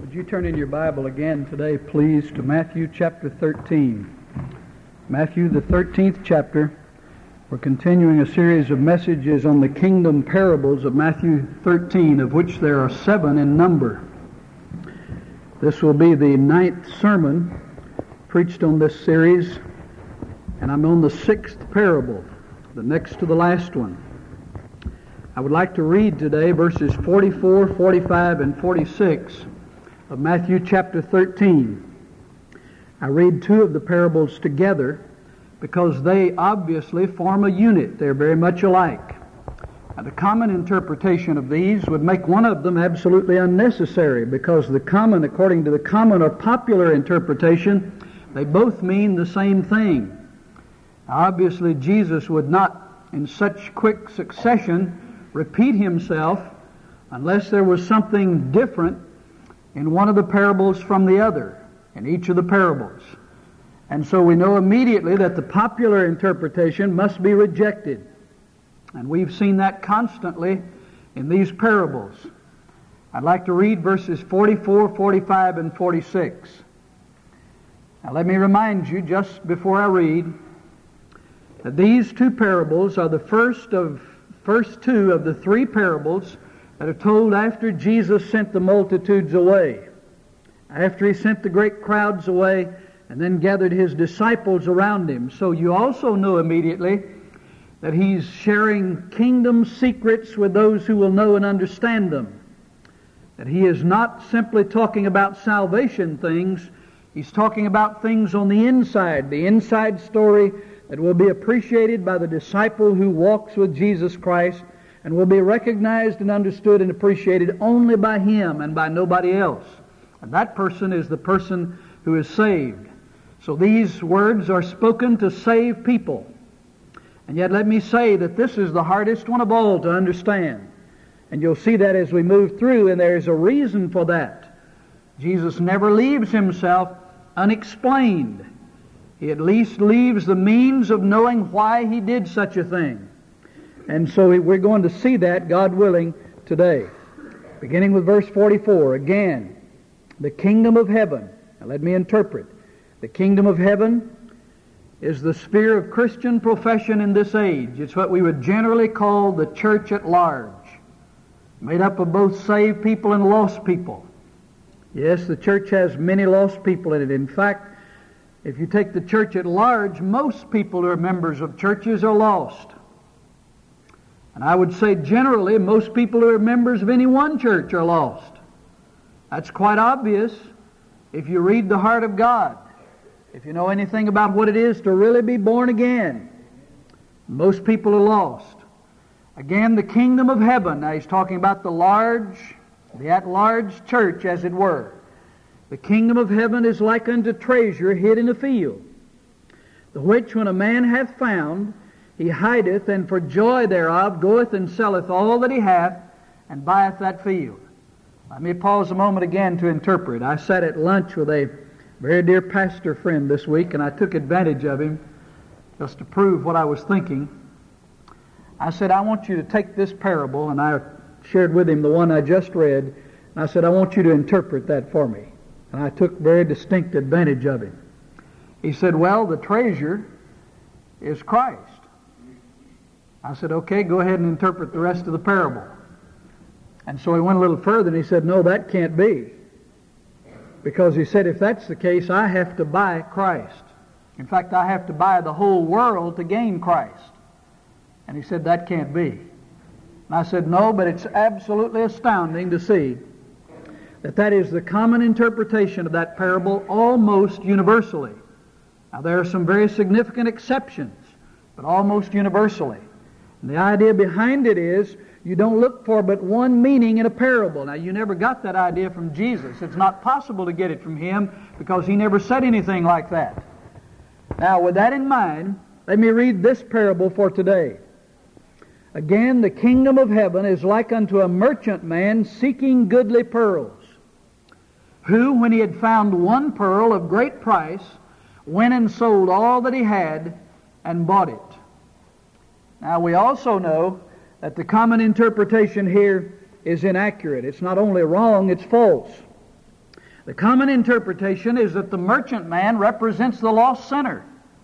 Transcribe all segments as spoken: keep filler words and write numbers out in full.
Would you turn in your Bible again today, please, to Matthew chapter thirteen. Matthew, the thirteenth chapter. We're continuing a series of messages on the kingdom parables of Matthew thirteen, of which there are seven in number. This will be the ninth sermon preached on this series, and I'm on the sixth parable, the next to the last one. I would like to read today verses forty-four, forty-five, and forty-six of Matthew chapter thirteen. I read two of the parables together because they obviously form a unit. They're very much alike. Now, the common interpretation of these would make one of them absolutely unnecessary, because the common, according to the common or popular interpretation, they both mean the same thing. Now, obviously, Jesus would not, in such quick succession, repeat himself unless there was something different in one of the parables from the other, in each of the parables. And so we know immediately that the popular interpretation must be rejected. And we've seen that constantly in these parables. I'd like to read verses forty-four, forty-five, and forty-six. Now let me remind you, just before I read, that these two parables are the first of first two of the three parables that are told after Jesus sent the multitudes away. After he sent the great crowds away and then gathered his disciples around him. So you also know immediately that he's sharing kingdom secrets with those who will know and understand them. That he is not simply talking about salvation things, he's talking about things on the inside, the inside story that will be appreciated by the disciple who walks with Jesus Christ, and will be recognized and understood and appreciated only by him and by nobody else. And that person is the person who is saved. So these words are spoken to save people. And yet let me say that this is the hardest one of all to understand. And you'll see that as we move through, and there's a reason for that. Jesus never leaves himself unexplained. He at least leaves the means of knowing why he did such a thing. And so we're going to see that, God willing, today. Beginning with verse forty-four. Again, the kingdom of heaven. Now let me interpret. The kingdom of heaven is the sphere of Christian profession in this age. It's what we would generally call the church at large, made up of both saved people and lost people. Yes, the church has many lost people in it. In fact, if you take the church at large, most people who are members of churches are lost. And I would say generally, most people who are members of any one church are lost. That's quite obvious if you read the heart of God. If you know anything about what it is to really be born again, most people are lost. Again, the kingdom of heaven. Now he's talking about the large, the at-large church, as it were. The kingdom of heaven is like unto treasure hid in a field, the which when a man hath found, he hideth, and for joy thereof goeth and selleth all that he hath, and buyeth that field. Let me pause a moment again to interpret. I sat at lunch with a very dear pastor friend this week, and I took advantage of him just to prove what I was thinking. I said, I want you to take this parable, and I shared with him the one I just read, and I said, I want you to interpret that for me. And I took very distinct advantage of him. He said, well, the treasure is Christ. I said, okay, go ahead and interpret the rest of the parable. And so he went a little further and he said, no, that can't be. Because he said, if that's the case, I have to buy Christ. In fact, I have to buy the whole world to gain Christ. And he said, that can't be. And I said, no, but it's absolutely astounding to see that that is the common interpretation of that parable almost universally. Now, there are some very significant exceptions, but almost universally. And the idea behind it is you don't look for but one meaning in a parable. Now, you never got that idea from Jesus. It's not possible to get it from him because he never said anything like that. Now, with that in mind, let me read this parable for today. Again, the kingdom of heaven is like unto a merchant man seeking goodly pearls, who, when he had found one pearl of great price, went and sold all that he had and bought it. Now, we also know that the common interpretation here is inaccurate. It's not only wrong, it's false. The common interpretation is that the merchantman represents the lost sinner,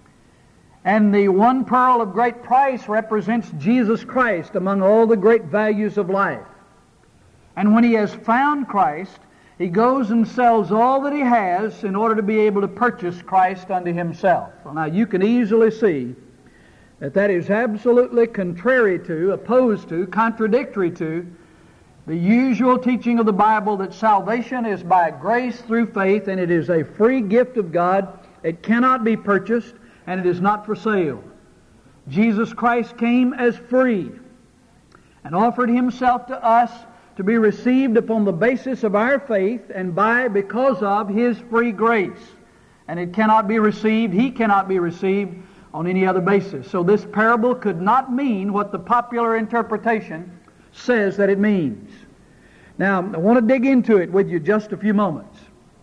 and the one pearl of great price represents Jesus Christ among all the great values of life. And when he has found Christ, he goes and sells all that he has in order to be able to purchase Christ unto himself. Well, now you can easily see that that is absolutely contrary to, opposed to, contradictory to the usual teaching of the Bible that salvation is by grace through faith, and it is a free gift of God. It cannot be purchased, and it is not for sale. Jesus Christ came as free and offered himself to us to be received upon the basis of our faith and by, because of, his free grace. And it cannot be received, he cannot be received on any other basis. So this parable could not mean what the popular interpretation says that it means. Now, I want to dig into it with you just a few moments.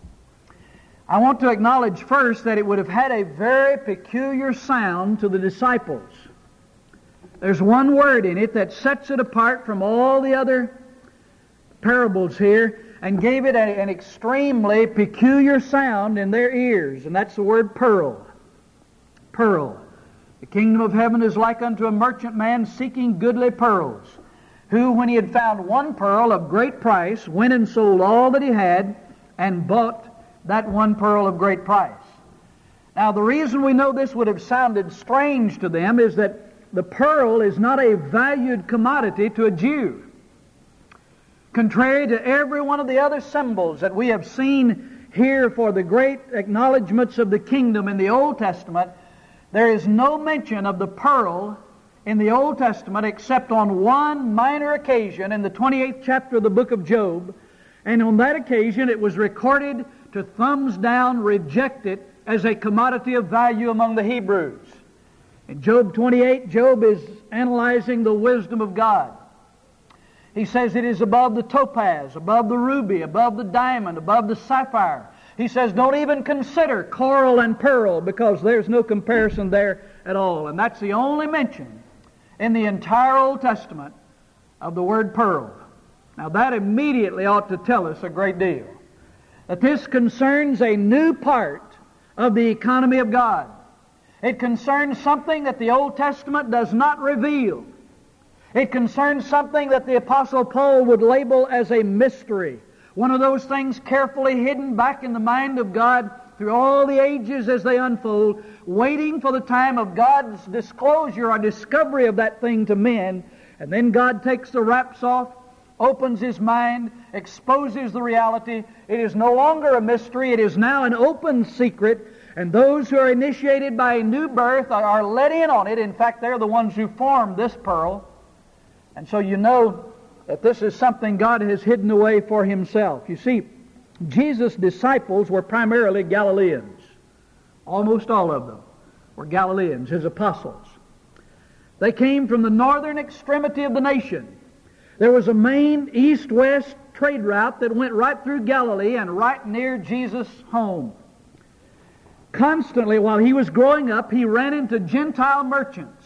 I want to acknowledge first that it would have had a very peculiar sound to the disciples. There's one word in it that sets it apart from all the other parables here and gave it a, an extremely peculiar sound in their ears, and that's the word pearl. Pearl. The kingdom of heaven is like unto a merchantman seeking goodly pearls, who, when he had found one pearl of great price, went and sold all that he had and bought that one pearl of great price. Now, the reason we know this would have sounded strange to them is that the pearl is not a valued commodity to a Jew. Contrary to every one of the other symbols that we have seen here for the great acknowledgments of the kingdom in the Old Testament, there is no mention of the pearl in the Old Testament except on one minor occasion in the twenty-eighth chapter of the book of Job. And on that occasion it was recorded to thumbs down reject it as a commodity of value among the Hebrews. In Job twenty-eight, Job is analyzing the wisdom of God. He says it is above the topaz, above the ruby, above the diamond, above the sapphire. He says don't even consider coral and pearl because there's no comparison there at all. And that's the only mention in the entire Old Testament of the word pearl. Now that immediately ought to tell us a great deal. That this concerns a new part of the economy of God. It concerns something that the Old Testament does not reveal. It concerns something that the Apostle Paul would label as a mystery. One of those things carefully hidden back in the mind of God through all the ages as they unfold, waiting for the time of God's disclosure or discovery of that thing to men. And then God takes the wraps off, opens his mind, exposes the reality. It is no longer a mystery. It is now an open secret. And those who are initiated by a new birth are, are let in on it. In fact, they're the ones who formed this pearl. And so you know that this is something God has hidden away for himself. You see, Jesus' disciples were primarily Galileans. Almost all of them were Galileans, his apostles. They came from the northern extremity of the nation. There was a main east-west trade route that went right through Galilee and right near Jesus' home. Constantly, while he was growing up, he ran into Gentile merchants.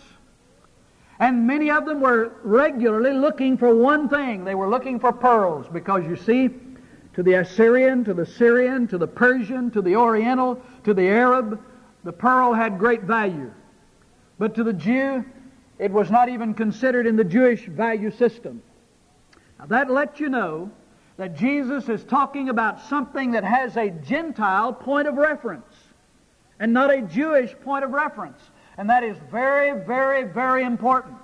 And many of them were regularly looking for one thing. They were looking for pearls because, you see, to the Assyrian, to the Syrian, to the Persian, to the Oriental, to the Arab, the pearl had great value. But to the Jew, it was not even considered in the Jewish value system. Now that lets you know that Jesus is talking about something that has a Gentile point of reference and not a Jewish point of reference. And that is very, very, very important.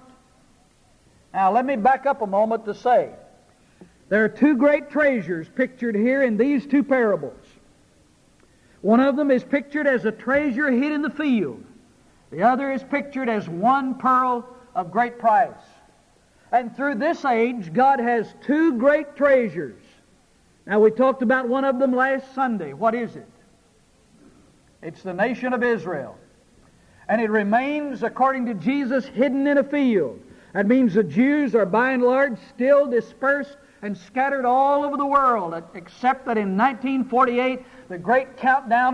Now let me back up a moment to say, there are two great treasures pictured here in these two parables. One of them is pictured as a treasure hid in the field. The other is pictured as one pearl of great price. And through this age, God has two great treasures. Now we talked about one of them last Sunday. What is it? It's the nation of Israel. And it remains, according to Jesus, hidden in a field. That means the Jews are by and large still dispersed and scattered all over the world, except that in nineteen forty-eight, the great countdown